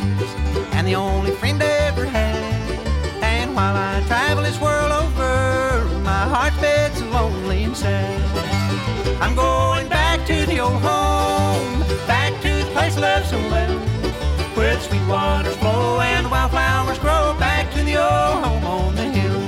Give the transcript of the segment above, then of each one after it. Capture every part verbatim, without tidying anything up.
and the only friend I ever had. And while I travel this world over, my heart's bed's lonely and sad. I'm going back to the old home, back to the place I love so well, where the sweet waters flow and the wildflowers grow, back to the old home on the hill.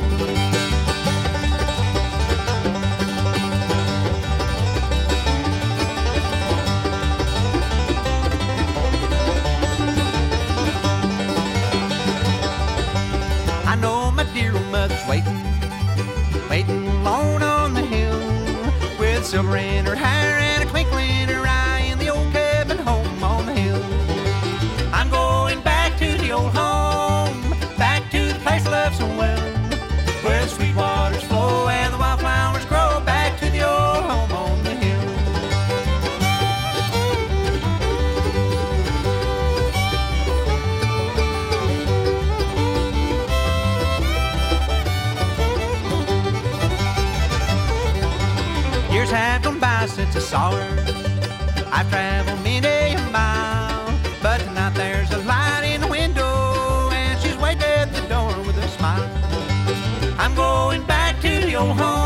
I know my dear old mother's waiting, waiting alone on the hill, with silver in her hair and a twinkle in her eye, in the old cabin home on the hill. I'm going back to the old home, back to the place I love so well, where the sweet waters flow and the wildflowers grow, back to the old home on the hill. Years have gone by since I saw her. I've traveled many a mile, but tonight there's a light in the window, and she's waiting at the door with a smile. I'm going back to the old home,